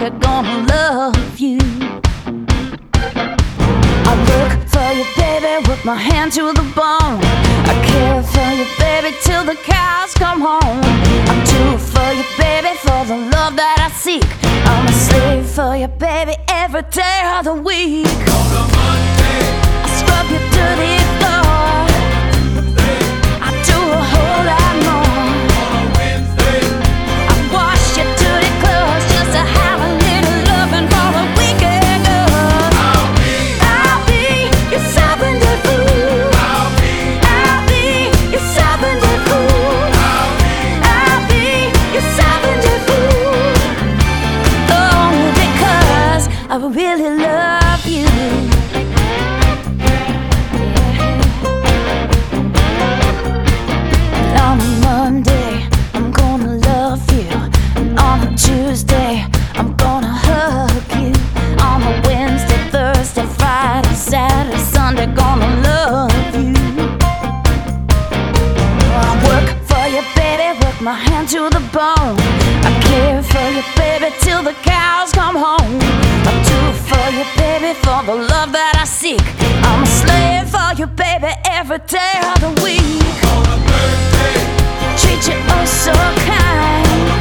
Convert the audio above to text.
Sunday gonna love you. I work for you, baby, with my hand to the bone. I care for you, baby, till the cows come home. I do it for you, baby, for the love that I seek. I'm a slave for you, baby, every day of the week. On a Monday, I scrub your dirty floor. I do a whole lot more. on a Wednesday, I wash your dirty clothes just to have a little loving for a weekend. I'll be your Sunday fool. I'll be Your Sunday fool. I'll be your Sunday fool. Only because I really love you. And on a Monday, I'm gonna love you. And on a Tuesday, I'm gonna hug you. On a Wednesday, Thursday, Friday, Saturday, Sunday, gonna love you. I work for you, baby, work my hand to the bone. I care for you, baby, till the cows come home. I do it for you, baby, for the love that I seek. I'm a slave for you, baby, every day of the week. on a Thursday, Treat you oh so kind.